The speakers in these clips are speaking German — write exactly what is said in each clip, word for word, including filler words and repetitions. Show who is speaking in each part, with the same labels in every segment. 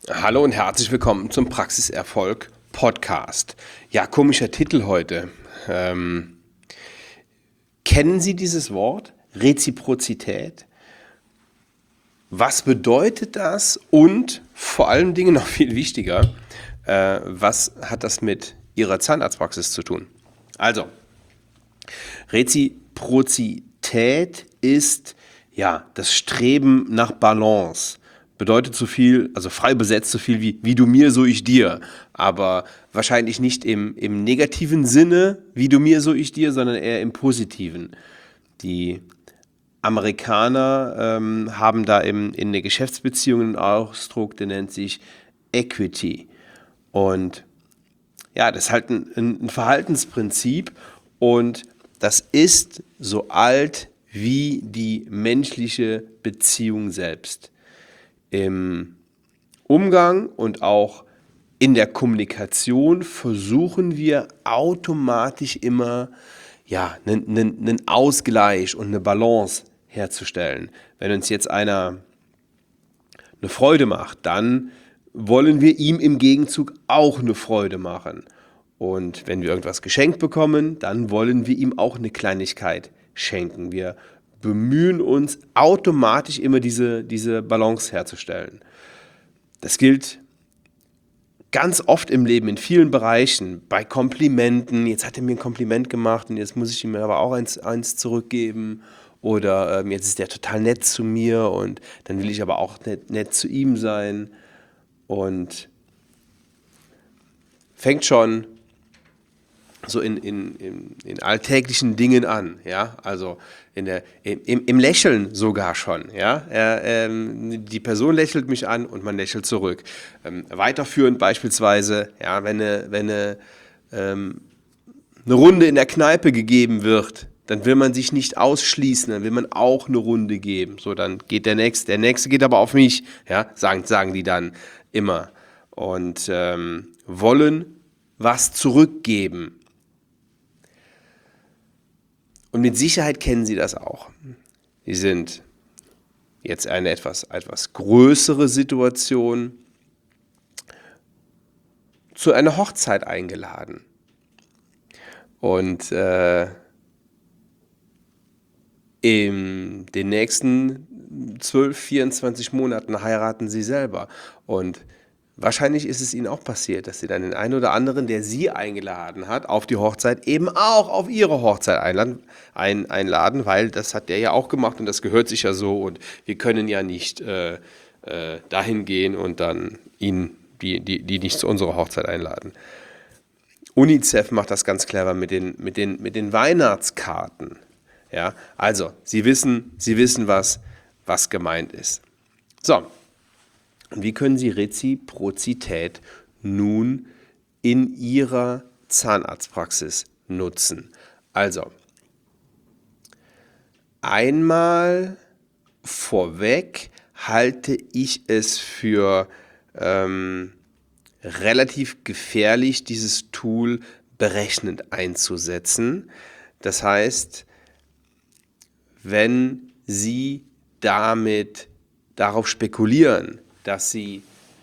Speaker 1: Hallo und herzlich willkommen zum Praxiserfolg Podcast. Ja, komischer Titel heute. Ähm, kennen Sie dieses Wort? Reziprozität? Was bedeutet das? Und vor allen Dingen noch viel wichtiger, äh, was hat das mit Ihrer Zahnarztpraxis zu tun? Also, Reziprozität ist ja das Streben nach Balance. Bedeutet so viel, also frei übersetzt so viel wie wie du mir, so ich dir. Aber wahrscheinlich nicht im, im negativen Sinne, wie du mir, so ich dir, sondern eher im positiven. Die Amerikaner ähm, haben da im, in der Geschäftsbeziehung einen Ausdruck, der nennt sich Equity. Und ja, das ist halt ein, ein Verhaltensprinzip und das ist so alt wie die menschliche Beziehung selbst. Im Umgang und auch in der Kommunikation versuchen wir automatisch immer ja, einen, einen, einen Ausgleich und eine Balance herzustellen. Wenn uns jetzt einer eine Freude macht, dann wollen wir ihm im Gegenzug auch eine Freude machen. Und wenn wir irgendwas geschenkt bekommen, dann wollen wir ihm auch eine Kleinigkeit schenken. Wir bemühen uns automatisch immer diese, diese Balance herzustellen. Das gilt ganz oft im Leben, in vielen Bereichen, bei Komplimenten. Jetzt hat er mir ein Kompliment gemacht und jetzt muss ich ihm aber auch eins, eins zurückgeben. Oder ähm, jetzt ist der total nett zu mir und dann will ich aber auch nett, nett zu ihm sein. Und fängt schon so in, in, in, in alltäglichen Dingen an, ja, also in der, im, im Lächeln sogar schon, ja, er, ähm, die Person lächelt mich an und man lächelt zurück. Ähm, weiterführend beispielsweise, ja, wenn eine, wenn eine, ähm, eine Runde in der Kneipe gegeben wird, dann will man sich nicht ausschließen, dann will man auch eine Runde geben, so, dann geht der Nächste, der Nächste geht aber auf mich, ja, sagen, sagen die dann immer und ähm, wollen was zurückgeben. Und mit Sicherheit kennen Sie das auch. Sie sind jetzt eine etwas, etwas größere Situation zu einer Hochzeit eingeladen. Und äh, in den nächsten zwölf, vierundzwanzig Monaten heiraten Sie selber. Und wahrscheinlich ist es Ihnen auch passiert, dass Sie dann den einen oder anderen, der Sie eingeladen hat, auf die Hochzeit eben auch auf Ihre Hochzeit einladen, ein, einladen, weil das hat der ja auch gemacht und das gehört sich ja so und wir können ja nicht äh, äh, dahin gehen und dann ihn, die, die, die nicht zu unserer Hochzeit einladen. UNICEF macht das ganz clever mit den, mit den, mit den Weihnachtskarten. Ja, also, Sie wissen, Sie wissen was, was gemeint ist. So. Und wie können Sie Reziprozität nun in Ihrer Zahnarztpraxis nutzen? Also, einmal vorweg halte ich es für ähm, relativ gefährlich, dieses Tool berechnend einzusetzen. Das heißt, wenn Sie damit darauf spekulieren, dass Sie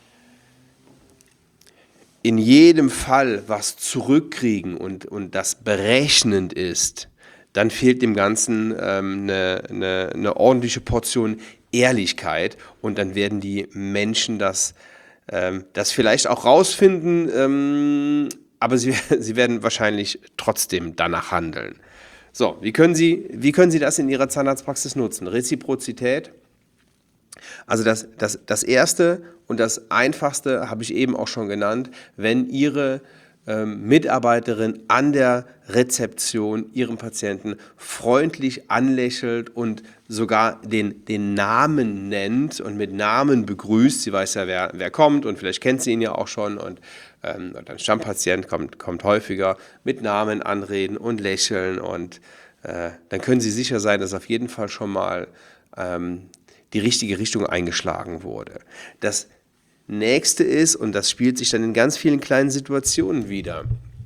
Speaker 1: in jedem Fall was zurückkriegen und, und das berechnend ist, dann fehlt dem Ganzen ähm, eine, eine, eine ordentliche Portion Ehrlichkeit und dann werden die Menschen das, ähm, das vielleicht auch rausfinden, ähm, aber sie, sie werden wahrscheinlich trotzdem danach handeln. So, wie können Sie, wie können Sie das in Ihrer Zahnarztpraxis nutzen? Reziprozität. Also das, das, das Erste und das Einfachste habe ich eben auch schon genannt, wenn Ihre ähm, Mitarbeiterin an der Rezeption Ihren Patienten freundlich anlächelt und sogar den, den Namen nennt und mit Namen begrüßt. Sie weiß ja, wer, wer kommt und vielleicht kennt sie ihn ja auch schon und, ähm, und ein Stammpatient kommt, kommt häufiger mit Namen anreden und lächeln und äh, dann können Sie sicher sein, dass auf jeden Fall schon mal ähm, die richtige Richtung eingeschlagen wurde. Das nächste ist, und das spielt sich dann in ganz vielen kleinen Situationen wieder,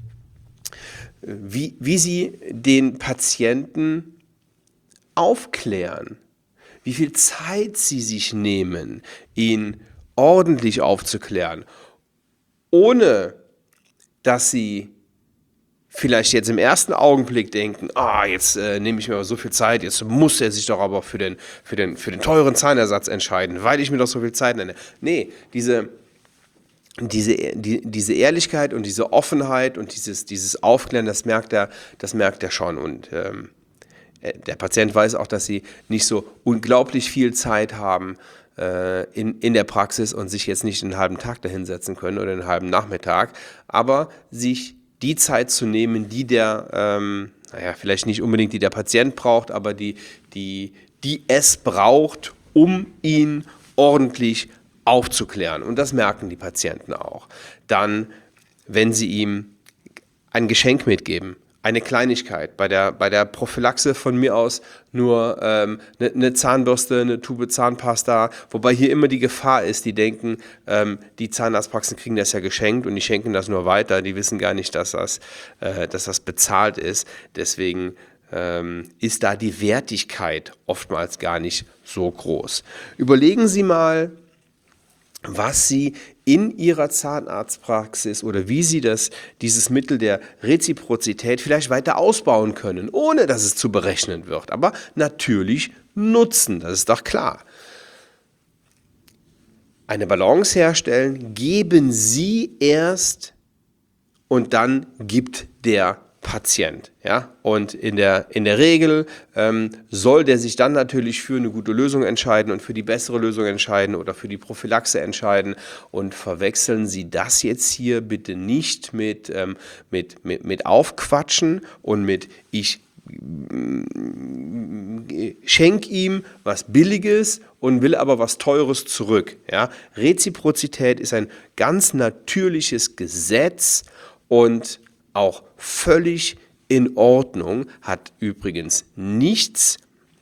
Speaker 1: wie, wie Sie den Patienten aufklären, wie viel Zeit Sie sich nehmen, ihn ordentlich aufzuklären, ohne dass Sie vielleicht jetzt im ersten Augenblick denken, ah, jetzt äh, nehme ich mir aber so viel Zeit, jetzt muss er sich doch aber für den, für den, für den teuren Zahnersatz entscheiden, weil ich mir doch so viel Zeit nenne. Nee, diese, diese, die, diese Ehrlichkeit und diese Offenheit und dieses, dieses Aufklären, das merkt er, das merkt er schon. Und ähm, der Patient weiß auch, dass Sie nicht so unglaublich viel Zeit haben äh, in, in der Praxis und sich jetzt nicht einen halben Tag dahinsetzen können oder einen halben Nachmittag, aber sich die Zeit zu nehmen, die der, ähm, naja, vielleicht nicht unbedingt die der Patient braucht, aber die, die, die es braucht, um ihn ordentlich aufzuklären. Und das merken die Patienten auch. Dann, wenn Sie ihm ein Geschenk mitgeben, eine Kleinigkeit, bei der, bei der Prophylaxe von mir aus nur ähm, eine, eine Zahnbürste, eine Tube Zahnpasta, wobei hier immer die Gefahr ist, die denken, ähm, die Zahnarztpraxen kriegen das ja geschenkt und die schenken das nur weiter, die wissen gar nicht, dass das, äh, dass das bezahlt ist, deswegen ähm, ist da die Wertigkeit oftmals gar nicht so groß. Überlegen Sie mal, was Sie in Ihrer Zahnarztpraxis oder wie Sie das, dieses Mittel der Reziprozität vielleicht weiter ausbauen können, ohne dass es zu berechnen wird, aber natürlich nutzen, das ist doch klar. Eine Balance herstellen, geben Sie erst und dann gibt der Patient. Ja? Und in der, in der Regel ähm, soll der sich dann natürlich für eine gute Lösung entscheiden und für die bessere Lösung entscheiden oder für die Prophylaxe entscheiden. Und verwechseln Sie das jetzt hier bitte nicht mit, ähm, mit, mit, mit Aufquatschen und mit ich schenk ihm was Billiges und will aber was Teures zurück. Ja? Reziprozität ist ein ganz natürliches Gesetz und auch völlig in Ordnung, hat übrigens nichts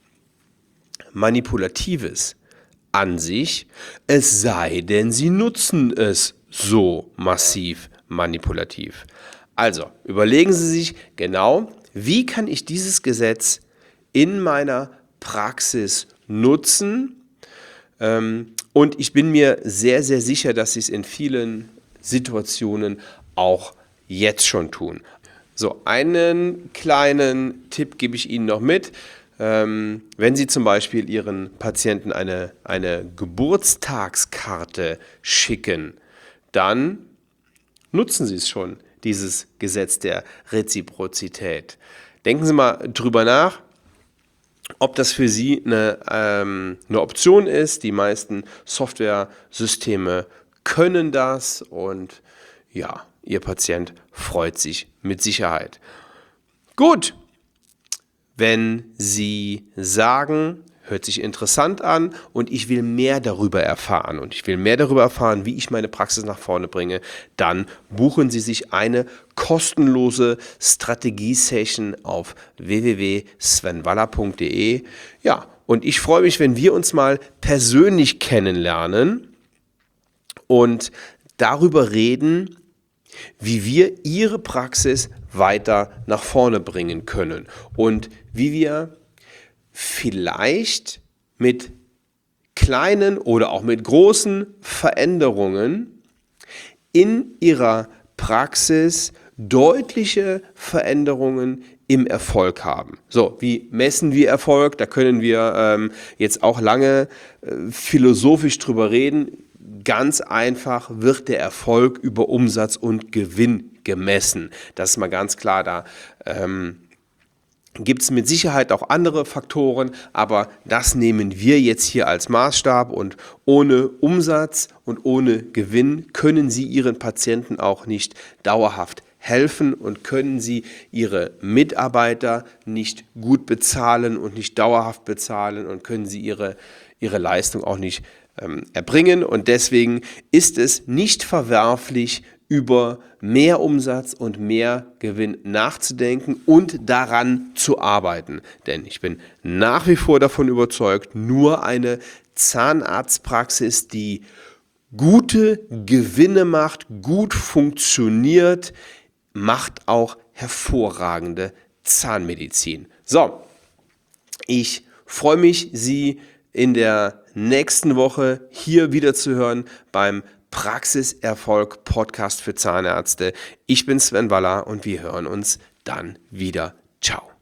Speaker 1: Manipulatives an sich, es sei denn, Sie nutzen es so massiv manipulativ. Also, überlegen Sie sich genau, wie kann ich dieses Gesetz in meiner Praxis nutzen? Und ich bin mir sehr, sehr sicher, dass Sie es in vielen Situationen auch jetzt schon tun. So, einen kleinen Tipp gebe ich Ihnen noch mit. Ähm, wenn Sie zum Beispiel Ihren Patienten eine, eine Geburtstagskarte schicken, dann nutzen Sie es schon, dieses Gesetz der Reziprozität. Denken Sie mal drüber nach, ob das für Sie eine, ähm, eine Option ist. Die meisten Software-Systeme können das und ja, Ihr Patient freut sich mit Sicherheit. Gut, wenn Sie sagen, hört sich interessant an und ich will mehr darüber erfahren und ich will mehr darüber erfahren, wie ich meine Praxis nach vorne bringe, dann buchen Sie sich eine kostenlose Strategie-Session auf w w w punkt sven waller punkt d e. Ja, und ich freue mich, wenn wir uns mal persönlich kennenlernen und darüber reden, wie wir Ihre Praxis weiter nach vorne bringen können und wie wir vielleicht mit kleinen oder auch mit großen Veränderungen in Ihrer Praxis deutliche Veränderungen im Erfolg haben. So, wie messen wir Erfolg? Da können wir ähm, jetzt auch lange äh, philosophisch drüber reden. Ganz einfach wird der Erfolg über Umsatz und Gewinn gemessen. Das ist mal ganz klar, da ähm, gibt es mit Sicherheit auch andere Faktoren, aber das nehmen wir jetzt hier als Maßstab und ohne Umsatz und ohne Gewinn können Sie Ihren Patienten auch nicht dauerhaft helfen und können Sie Ihre Mitarbeiter nicht gut bezahlen und nicht dauerhaft bezahlen und können Sie Ihre, ihre Leistung auch nicht ähm, erbringen. Und deswegen ist es nicht verwerflich, über mehr Umsatz und mehr Gewinn nachzudenken und daran zu arbeiten. Denn ich bin nach wie vor davon überzeugt, nur eine Zahnarztpraxis, die gute Gewinne macht, gut funktioniert, macht auch hervorragende Zahnmedizin. So, ich freue mich, Sie in der nächsten Woche hier wieder zu hören beim Praxiserfolg Podcast für Zahnärzte. Ich bin Sven Waller und wir hören uns dann wieder. Ciao.